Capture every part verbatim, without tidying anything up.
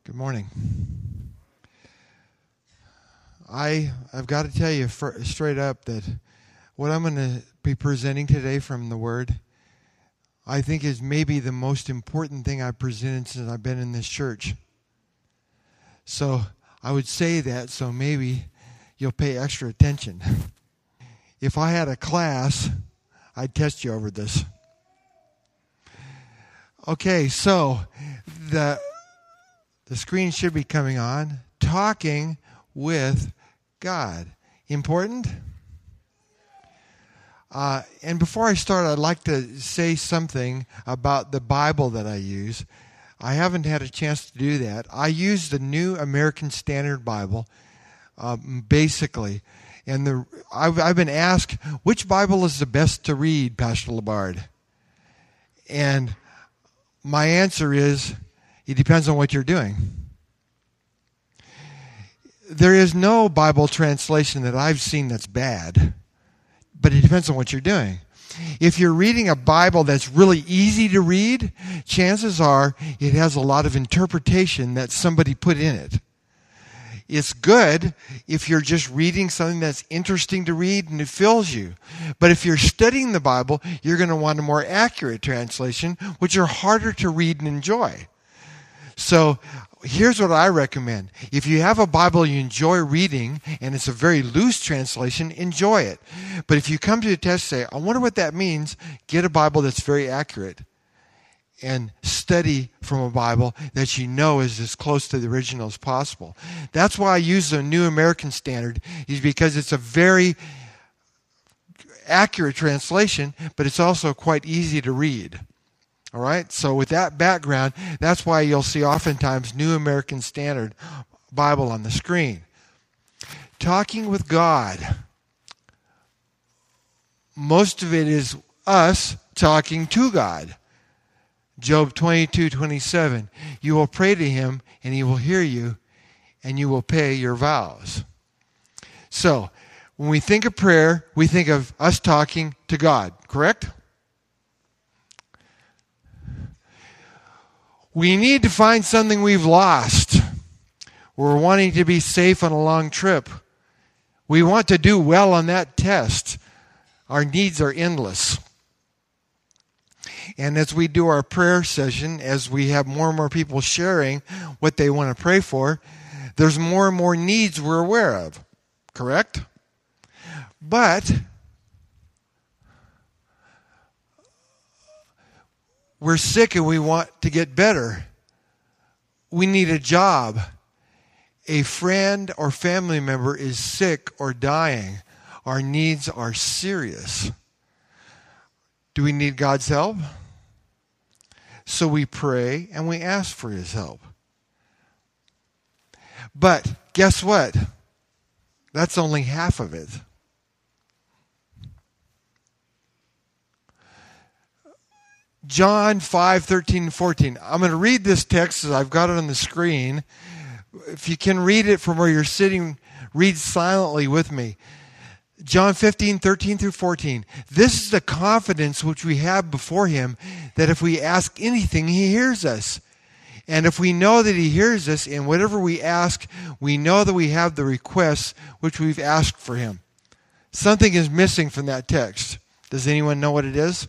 Good morning. I, I've got to tell you for, straight up that what I'm going to be presenting today from the Word, I think is maybe the most important thing I've presented since I've been in this church. So I would say that so maybe you'll pay extra attention. If I had a class, I'd test you over this. Okay, so the the screen should be coming on. Talking with God. Important? Uh, and before I start, I'd like to say something about the Bible that I use. I haven't had a chance to do that. I use the New American Standard Bible, um, basically. And the I've, I've been asked, which Bible is the best to read, Pastor Labard? And my answer is, it depends on what you're doing. There is no Bible translation that I've seen that's bad, but it depends on what you're doing. If you're reading a Bible that's really easy to read, chances are it has a lot of interpretation that somebody put in it. It's good if you're just reading something that's interesting to read and it fills you. But if you're studying the Bible, you're going to want a more accurate translation, which are harder to read and enjoy. So here's what I recommend. If you have a Bible you enjoy reading and it's a very loose translation, enjoy it. But if you come to a test and say, I wonder what that means, get a Bible that's very accurate and study from a Bible that you know is as close to the original as possible. That's why I use the New American Standard, is because it's a very accurate translation, but it's also quite easy to read. All right? So with that background, that's why you'll see oftentimes New American Standard Bible on the screen. Talking with God. Most of it is us talking to God. Job twenty-two twenty-seven. You will pray to him, and he will hear you, and you will pay your vows. So, when we think of prayer, we think of us talking to God, correct? We need to find something we've lost. We're wanting to be safe on a long trip. We want to do well on that test. Our needs are endless. And as we do our prayer session, as we have more and more people sharing what they want to pray for, there's more and more needs we're aware of. Correct? But we're sick and we want to get better. We need a job. A friend or family member is sick or dying. Our needs are serious. Do we need God's help? So we pray and we ask for his help. But guess what? That's only half of it. John five thirteen and fourteen. I'm going to read this text as I've got it on the screen. If you can read it from where you're sitting, read silently with me. John fifteen, thirteen through fourteen. This is the confidence which we have before him, that if we ask anything, he hears us. And if we know that he hears us in whatever we ask, we know that we have the requests which we've asked for him. Something is missing from that text. Does anyone know what it is?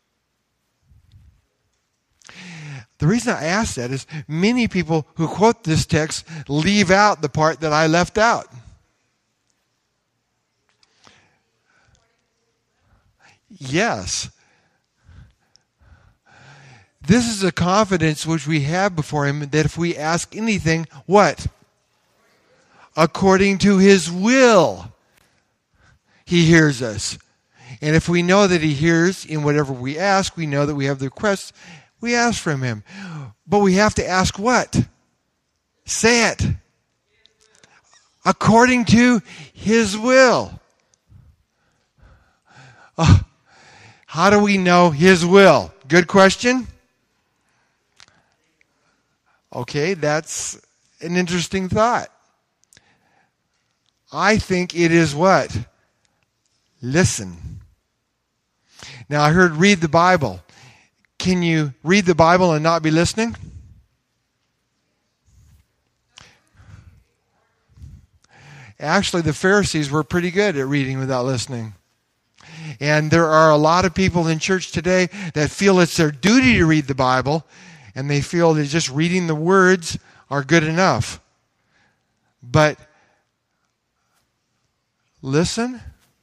The reason I ask that is many people who quote this text leave out the part that I left out. Yes. This is a confidence which we have before him, that if we ask anything, what? According to his will, he hears us. And if we know that he hears in whatever we ask, we know that we have the requests we ask from him. But we have to ask what? Say it. According to his will. Oh, how do we know his will? Good question. Okay, that's an interesting thought. I think it is what? Listen. Now, I heard read the Bible. Can you read the Bible and not be listening? Actually, the Pharisees were pretty good at reading without listening. And there are a lot of people in church today that feel it's their duty to read the Bible, and they feel that just reading the words are good enough. But listen.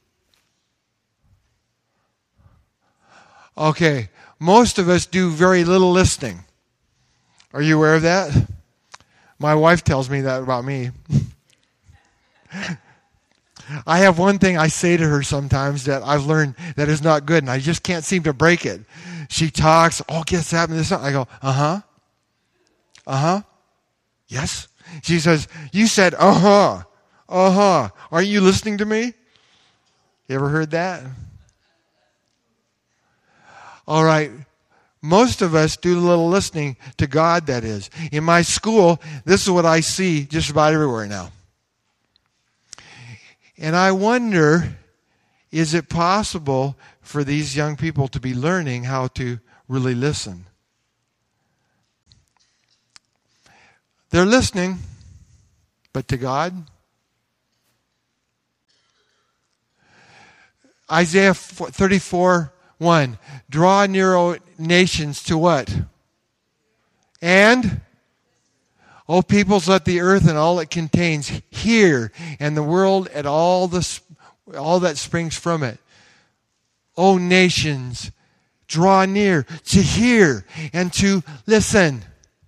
Okay, most of us do very little listening. Are you aware of that? My wife tells me that about me. I have one thing I say to her sometimes that I've learned that is not good, and I just can't seem to break it. She talks, oh, guess that happened this. I go, uh-huh. Uh-huh. Yes. She says, you said, uh-huh. Uh-huh. Aren't you listening to me? You ever heard that? All right. Most of us do a little listening to God, that is. In my school, this is what I see just about everywhere now. And I wonder, is it possible for these young people to be learning how to really listen? They're listening, but to God? Isaiah thirty-four one. Draw near, O nations, to what? And? O peoples, let the earth and all it contains hear, and the world and all the all that springs from it. O nations, draw near to hear and to listen.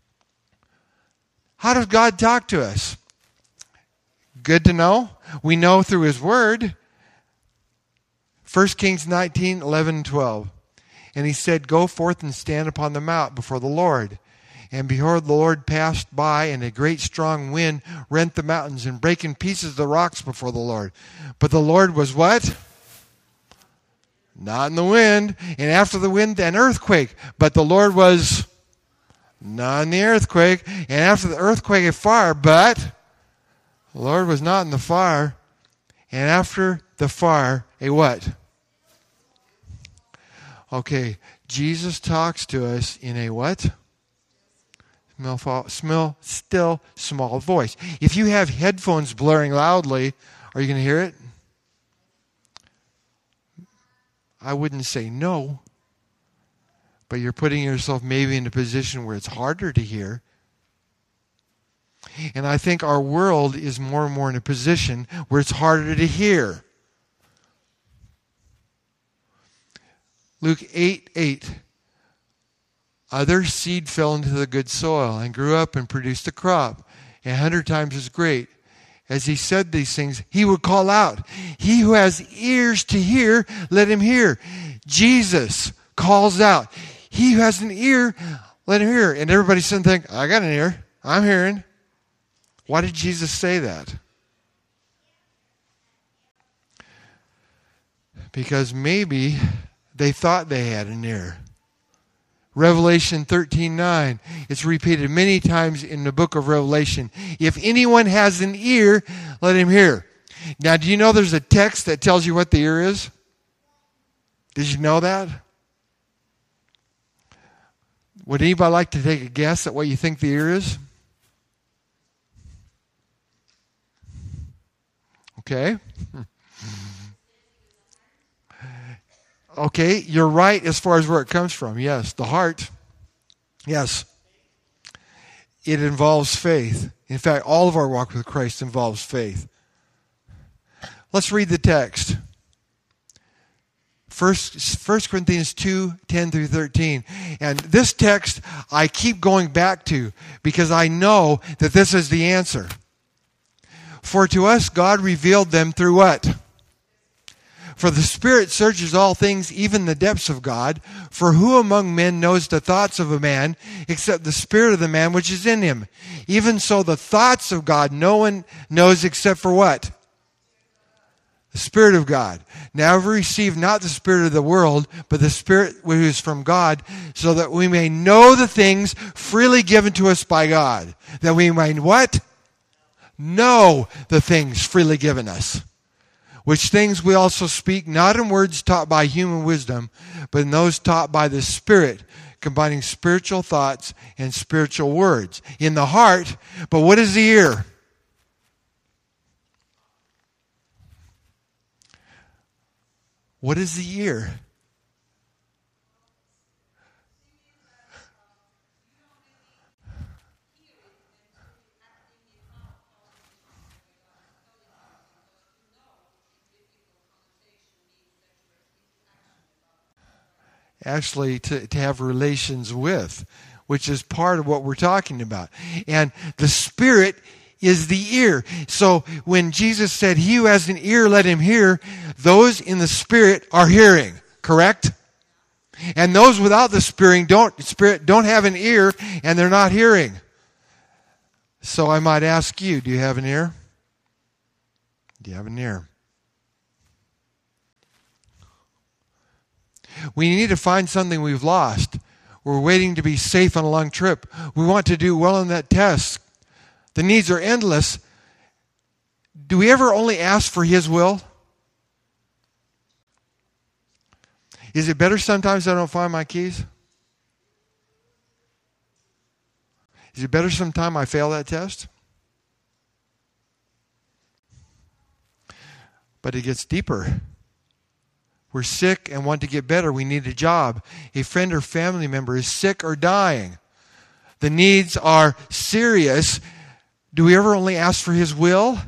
How does God talk to us? Good to know. We know through His Word. First Kings nineteen, eleven, and twelve. And he said, go forth and stand upon the mount before the Lord. And behold, the Lord passed by, and a great strong wind rent the mountains and brake in pieces the rocks before the Lord. But the Lord was what? Not in the wind. And after the wind, an earthquake. But the Lord was not in the earthquake. And after the earthquake, a fire. But the Lord was not in the fire. And after the fire, a what? Okay, Jesus talks to us in a what? Small, small, still, small voice. If you have headphones blaring loudly, are you going to hear it? I wouldn't say no, but you're putting yourself maybe in a position where it's harder to hear. And I think our world is more and more in a position where it's harder to hear. Luke eight eight. Other seed fell into the good soil and grew up and produced a crop a hundred times as great. As he said these things, he would call out, he who has ears to hear, let him hear. Jesus calls out, he who has an ear, let him hear. And everybody's sitting there thinking, I got an ear. I'm hearing. Why did Jesus say that? Because maybe they thought they had an ear. Revelation thirteen nine. It's repeated many times in the book of Revelation. If anyone has an ear, let him hear. Now, do you know there's a text that tells you what the ear is? Did you know that? Would anybody like to take a guess at what you think the ear is? Okay. Okay, you're right as far as where it comes from. Yes, the heart. Yes. It involves faith. In fact, all of our walk with Christ involves faith. Let's read the text. First, First Corinthians two, ten through thirteen. And this text I keep going back to because I know that this is the answer. For to us God revealed them through what? For the Spirit searches all things, even the depths of God. For who among men knows the thoughts of a man, except the spirit of the man which is in him? Even so, the thoughts of God no one knows except for what? The Spirit of God. Now we receive not the spirit of the world, but the Spirit which is from God, so that we may know the things freely given to us by God. That we may what? Know the things freely given us. Which things we also speak, not in words taught by human wisdom, but in those taught by the Spirit, combining spiritual thoughts and spiritual words. In the heart, but what is the ear? What is the ear? Actually, to, to have relations with, which is part of what we're talking about. And the Spirit is the ear. So when Jesus said, he who has an ear, let him hear, those in the Spirit are hearing, correct? And those without the Spirit don't, Spirit don't have an ear, and they're not hearing. So I might ask you, do you have an ear? Do you have an ear? We need to find something we've lost. We're waiting to be safe on a long trip. We want to do well on that test. The needs are endless. Do we ever only ask for his will? Is it better sometimes I don't find my keys? Is it better sometime I fail that test? But it gets deeper. We're sick and want to get better. We need a job. A friend or family member is sick or dying. The needs are serious. Do we ever only ask for his will?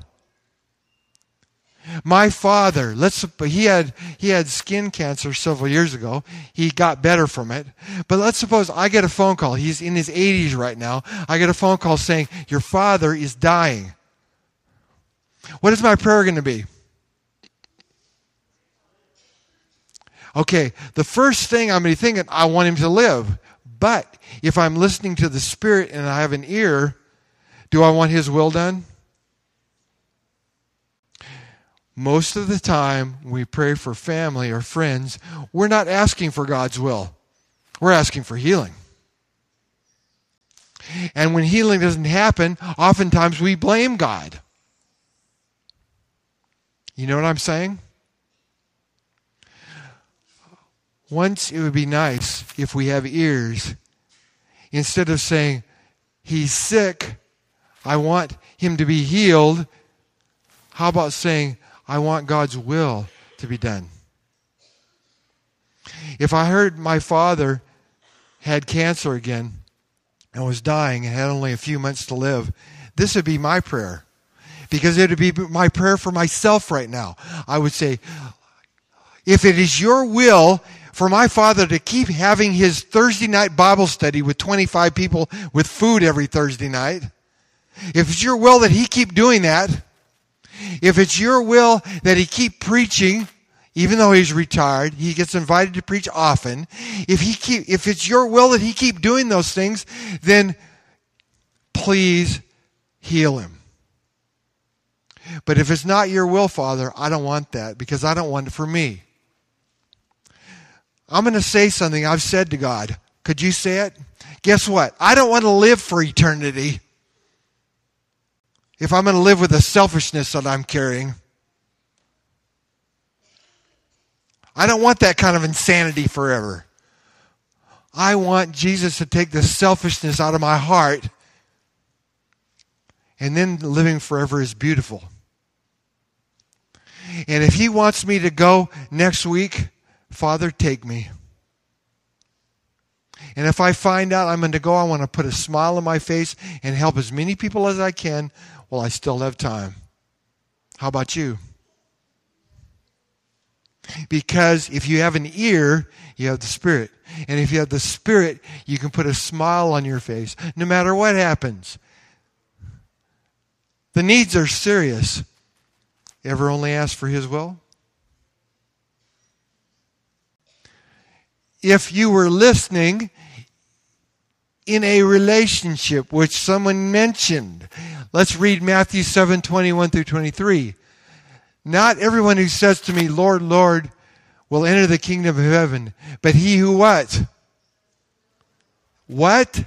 My father, let's he had he had skin cancer several years ago. He got better from it. But let's suppose I get a phone call. He's in his eighties right now. I get a phone call saying, your father is dying. What is my prayer going to be? Okay, the first thing I'm going to be thinking, I want him to live. But if I'm listening to the Spirit and I have an ear, do I want his will done? Most of the time, when we pray for family or friends, we're not asking for God's will. We're asking for healing. And when healing doesn't happen, oftentimes we blame God. You know what I'm saying? Once it would be nice if we have ears. Instead of saying, he's sick, I want him to be healed. How about saying, I want God's will to be done? If I heard my father had cancer again and was dying and had only a few months to live, this would be my prayer. Because it would be my prayer for myself right now. I would say, if it is your will for my father to keep having his Thursday night Bible study with twenty-five people with food every Thursday night, if it's your will that he keep doing that, if it's your will that he keep preaching, even though he's retired, he gets invited to preach often, if he keep, if it's your will that he keep doing those things, then please heal him. But if it's not your will, Father, I don't want that, because I don't want it for me. I'm going to say something I've said to God. Could you say it? Guess what? I don't want to live for eternity if I'm going to live with the selfishness that I'm carrying. I don't want that kind of insanity forever. I want Jesus to take the selfishness out of my heart, and then living forever is beautiful. And if he wants me to go next week, Father, take me. And if I find out I'm going to go, I want to put a smile on my face and help as many people as I can while I still have time. How about you? Because if you have an ear, you have the Spirit. And if you have the Spirit, you can put a smile on your face no matter what happens. The needs are serious. Ever only ask for his will? If you were listening in a relationship, which someone mentioned, let's read Matthew seven, twenty-one through twenty-three. Not everyone who says to me, Lord, Lord, will enter the kingdom of heaven, but he who what? What?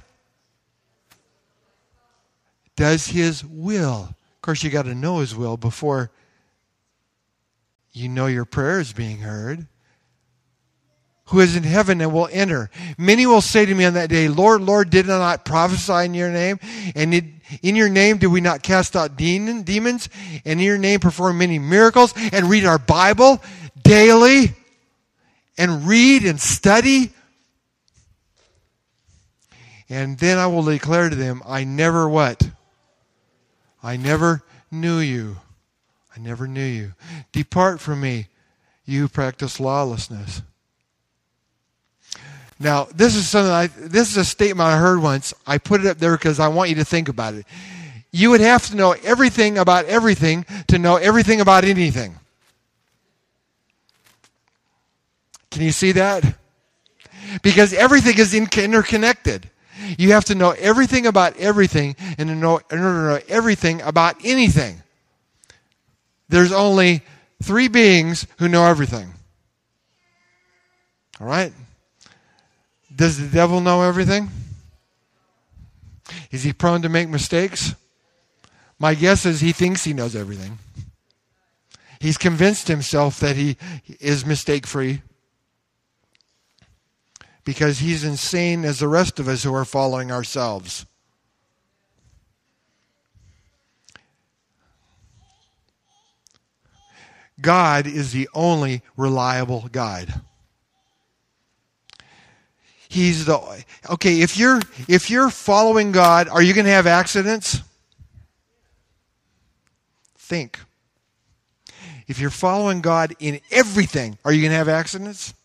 Does his will. Of course, you got to know his will before you know your prayer is being heard. Who is in heaven and will enter. Many will say to me on that day, Lord, Lord, did I not prophesy in your name? And did, in your name did we not cast out demons? And in your name perform many miracles and read our Bible daily? and read and study. And then I will declare to them, I never what? I never knew you. I never knew you. Depart from me, you who practice lawlessness. Now, this is something I, this is a statement I heard once. I put it up there because I want you to think about it. You would have to know everything about everything to know everything about anything. Can you see that? Because everything is interconnected. You have to know everything about everything and to know, in order to know everything about anything. There's only three beings who know everything. All right? Does the devil know everything? Is he prone to make mistakes? My guess is he thinks he knows everything. He's convinced himself that he is mistake-free because he's insane as the rest of us who are following ourselves. God is the only reliable guide. He's the okay, if you're if you're following God, are you going to have accidents? Think. If you're following God in everything, are you going to have accidents?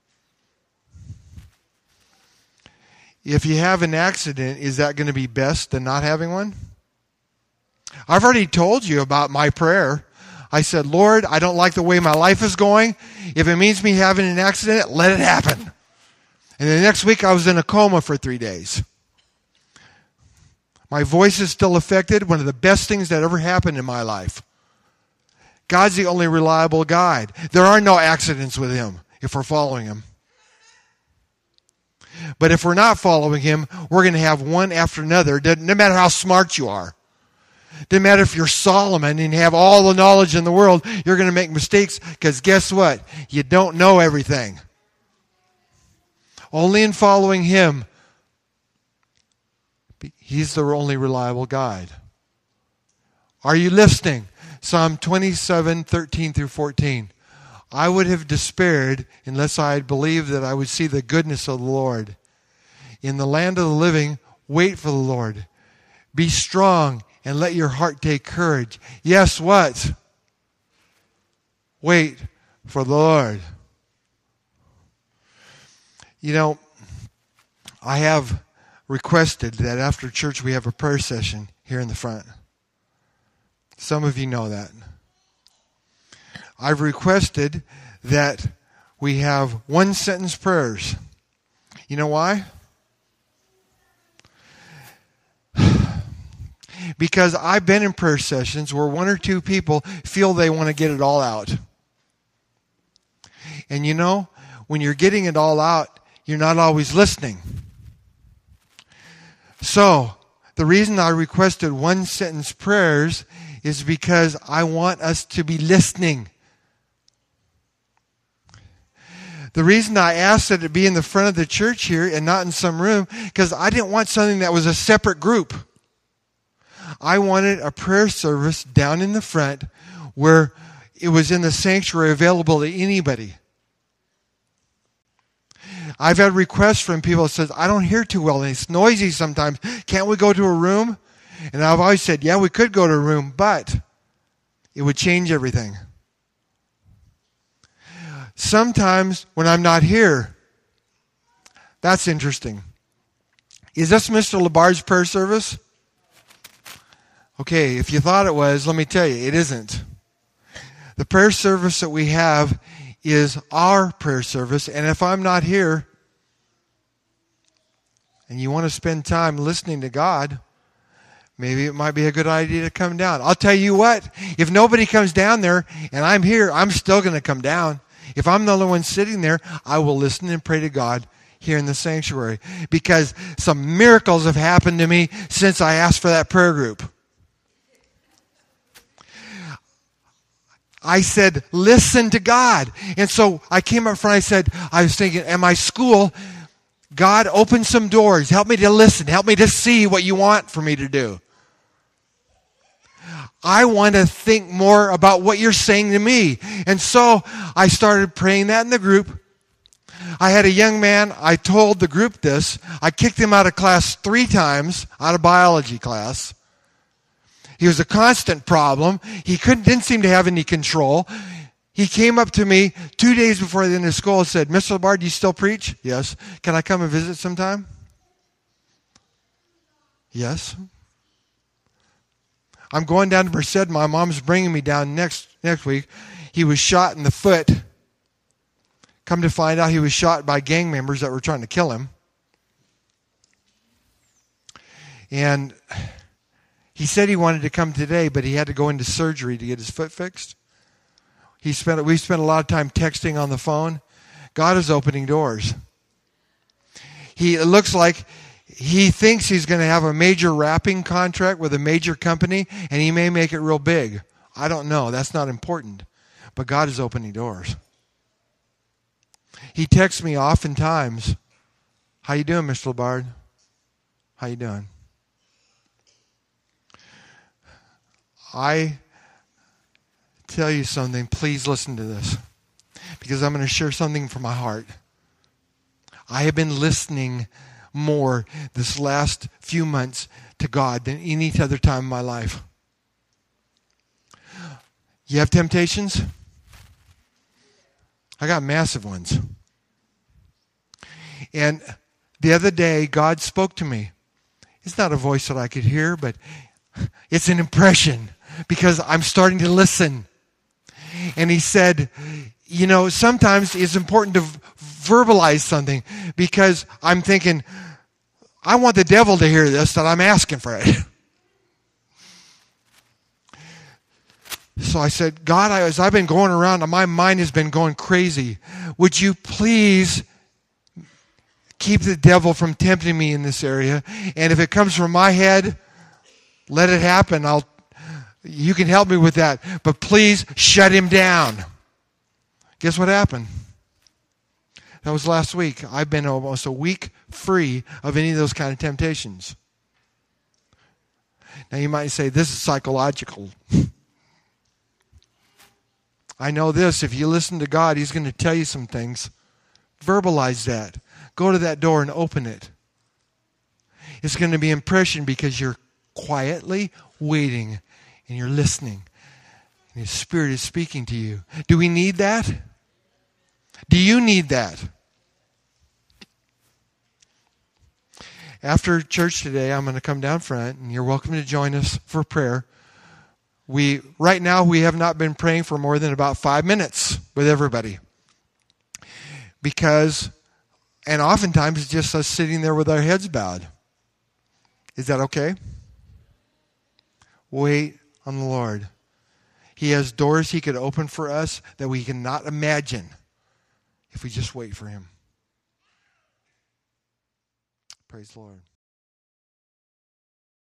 If you have an accident, is that going to be best than not having one? I've already told you about my prayer. I said, Lord, I don't like the way my life is going. If it means me having an accident, let it happen. And the next week I was in a coma for three days. My voice is still affected. One of the best things that ever happened in my life. God's the only reliable guide. There are no accidents with Him if we're following Him. But if we're not following Him, we're going to have one after another, no matter how smart you are. Doesn't matter if you're Solomon and have all the knowledge in the world, you're going to make mistakes because guess what? You don't know everything. Only in following Him, He's the only reliable guide. Are you listening? Psalm twenty-seven, thirteen through fourteen. I would have despaired unless I had believed that I would see the goodness of the Lord. In the land of the living, wait for the Lord. Be strong and let your heart take courage. Yes, what? Wait for the Lord. You know, I have requested that after church we have a prayer session here in the front. Some of you know that. I've requested that we have one sentence prayers. You know why? Because I've been in prayer sessions where one or two people feel they want to get it all out. And you know, when you're getting it all out, you're not always listening. So, the reason I requested one sentence prayers is because I want us to be listening. The reason I asked that it be in the front of the church here and not in some room, because I didn't want something that was a separate group. I wanted a prayer service down in the front where it was in the sanctuary available to anybody. I've had requests from people that says, I don't hear too well and it's noisy sometimes. Can't we go to a room? And I've always said, yeah, we could go to a room, but it would change everything. Sometimes when I'm not here, that's interesting. Is this Mister Labarge's prayer service? Okay, if you thought it was, let me tell you, it isn't. The prayer service that we have is our prayer service, and if I'm not here, and you want to spend time listening to God, maybe it might be a good idea to come down. I'll tell you what, if nobody comes down there, and I'm here, I'm still going to come down. If I'm the only one sitting there, I will listen and pray to God here in the sanctuary, because some miracles have happened to me since I asked for that prayer group. I said, listen to God. And so I came up front, I said, I was thinking, at my school, God, open some doors. Help me to listen. Help me to see what you want for me to do. I want to think more about what you're saying to me. And so I started praying that in the group. I had a young man, I told the group this. I kicked him out of class three times, out of biology class. He was a constant problem. He couldn't, didn't seem to have any control. He came up to me two days before the end of school and said, Mister Labarge, do you still preach? Yes. Can I come and visit sometime? Yes. I'm going down to Merced. My mom's bringing me down next next week. He was shot in the foot. Come to find out he was shot by gang members that were trying to kill him. And he said he wanted to come today, but he had to go into surgery to get his foot fixed. He spent we spent a lot of time texting on the phone. God is opening doors. He it looks like he thinks he's going to have a major wrapping contract with a major company, and he may make it real big. I don't know. That's not important. But God is opening doors. He texts me oftentimes, how you doing, Mister Labarge? How you doing? I tell you something, please listen to this, because I'm going to share something from my heart. I have been listening more this last few months to God than any other time in my life. You have temptations? I got massive ones. And the other day, God spoke to me. It's not a voice that I could hear, but it's an impression because I'm starting to listen. And he said, you know, sometimes it's important to verbalize something because I'm thinking, I want the devil to hear this, that I'm asking for it. So I said, God, I, as I've been going around, my mind has been going crazy. Would you please keep the devil from tempting me in this area? And if it comes from my head, let it happen. I'll, you can help me with that. But please shut him down. Guess what happened? That was last week. I've been almost a week free of any of those kind of temptations. Now you might say, this is psychological. I know this, if you listen to God, He's going to tell you some things. Verbalize that. Go to that door and open it. It's going to be impression because you're quietly waiting and you're listening. And His Spirit is speaking to you. Do we need that? Do you need that? After church today, I'm going to come down front, and you're welcome to join us for prayer. We right now we have not been praying for more than about five minutes with everybody. Because, and oftentimes it's just us sitting there with our heads bowed. Is that okay? Wait on the Lord. He has doors He could open for us that we cannot imagine if we just wait for Him. Praise the Lord.